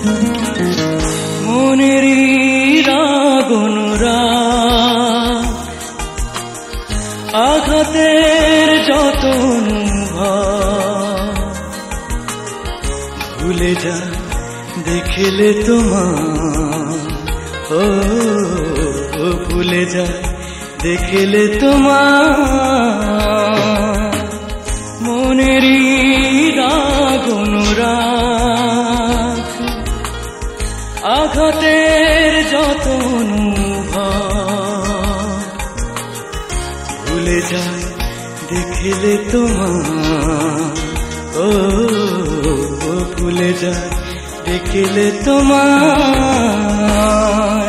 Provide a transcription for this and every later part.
মনেরই রাগ অনুরাগ, আঘাতের যত অনুভব ভুলে যা দেখলে তোমার, ও ভুলে যা দেখলে তোমার। মনেরই রাগ অনুরাগ, আঘাতের যত অনুভব ভুলে যায় দেখলে তোমার, ও ভুলে যায় দেখলে তোমার।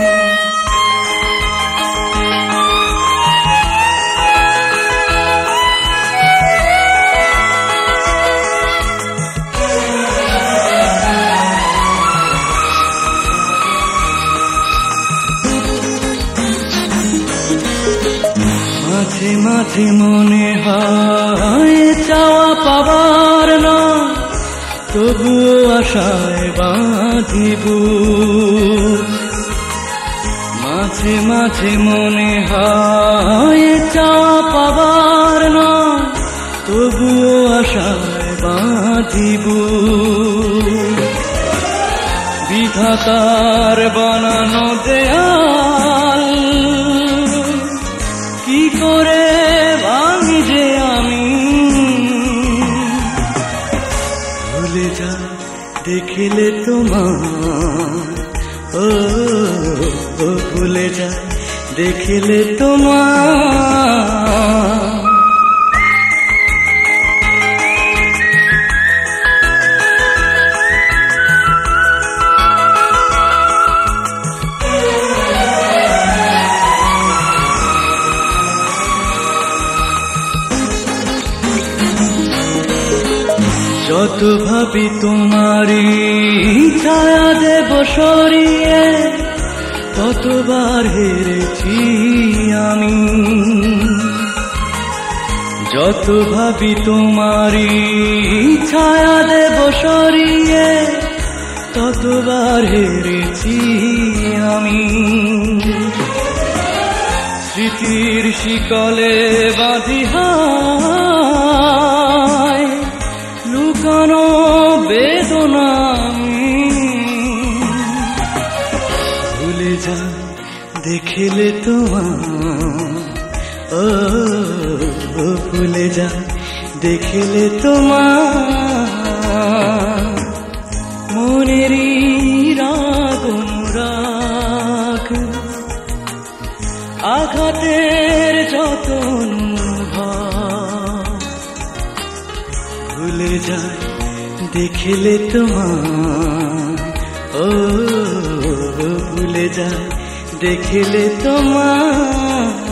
মাঝে মাঝে মনে হয় চাওয়া পাবার না, তবুও আশায় বাঁধিব। মাঝে মাঝে মনে হয় চাওয়া পাবার না, তবুও আশায় বাঁধিব। বিধাতার বানানো দেয়াল কি করে ভাঙি যে আমি, ভুলে যা দেখলে তোমার, ও ভুলে যা দেখলে তোমার। যত ভাবি তোমারই ছায়া দেব সরিয়ে, ততবার হেরেছি আমি। যত ভাবি তোমারই ছায়া দেব সরিয়ে, ততবার হেরেছি আমি। স্মৃতির শিকলে বাঁধি হায় লুকানো বেদনা আমি, ভুলে যা দেখলে তোমার, ও ভুলে যা দেখলে তোমার। মনেরই রাগ অনুরাগ, আঘাতের যত অনুভব ভুলে যায় দেখলে তোমার, ও ভুলে যায় দেখলে তোমার।